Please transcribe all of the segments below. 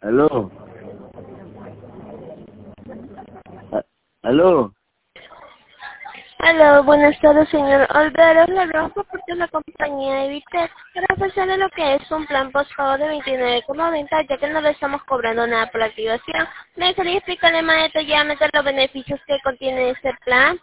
Aló. Aló. Aló, buenas tardes, señor Olvero. Le hablamos por parte de la compañía Evitec para ofrecerle lo que es un plan postpago de 29,90, ya que no le estamos cobrando nada por la activación. Me gustaría explicarle más detalladamente los beneficios que contiene este plan.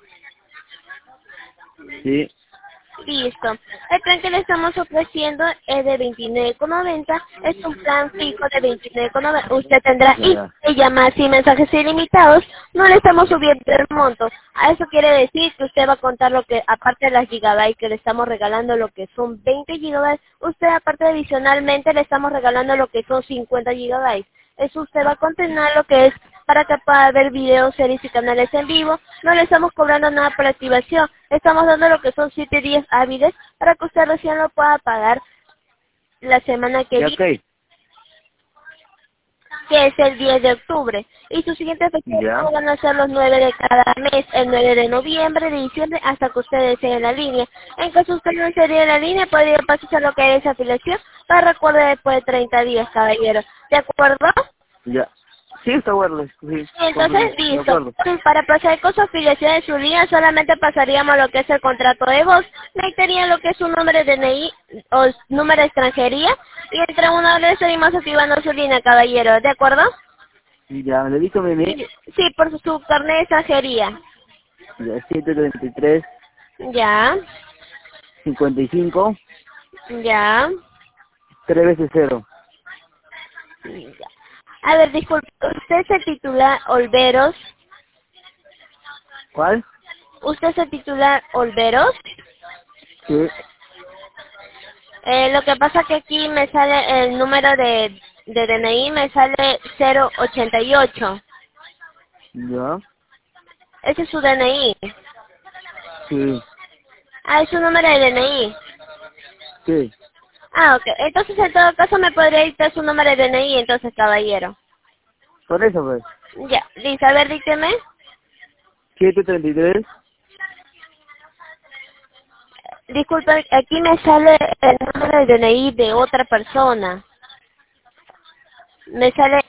Sí. Listo. El plan que le estamos ofreciendo es de 29,90. Es un plan fijo de 29,90. Usted tendrá Ya. llamadas y mensajes ilimitados. No le estamos subiendo el monto. A eso quiere decir que usted va a contar lo que, aparte de las gigabytes que le estamos regalando, lo que son 20 gigabytes, usted aparte adicionalmente le estamos regalando lo que son 50 gigabytes. Eso usted va a contener lo que es para que pueda ver videos, series y canales en vivo. No le estamos cobrando nada por activación. Estamos dando lo que son 7 días hábiles para que usted recién lo pueda pagar la semana que Ya, viene, ok. que es el 10 de octubre. Y sus siguientes fechas Ya. van a ser los 9 de cada mes, el 9 de noviembre, de diciembre, hasta que usted desee en la línea. En caso usted no desee en la línea, podría pasarse lo que es afiliación, para recuerde después de 30 días, caballero. ¿De acuerdo? Ya. Sí, está bueno. Sí, Entonces, de listo. acuerdo. Para proceder con su afiliación en su línea, solamente pasaríamos lo que es el contrato de voz. Necesitaría lo que es su número de DNI o número de extranjería. Y entre una vez seguimos activando su línea, caballero. ¿De acuerdo? Ya, le dijo mi email. Sí, por su carnet de extranjería. Ya, 733 Ya, 55 ya. 3 veces 0. Ya. A ver, disculpe, ¿usted se titula Olveros? ¿Cuál? ¿Usted se titula Olveros? Sí. Lo que pasa que aquí me sale el número de DNI, me sale 088. Ya. Ese es su DNI. Sí. Ah, es su número de DNI. Sí. Ah, ok. Entonces, en todo caso, me podría dictar su número de DNI, entonces, caballero. Por eso, pues. Ya, listo. A ver, dígame. 733. Disculpe, aquí me sale el número de DNI de otra persona. Me sale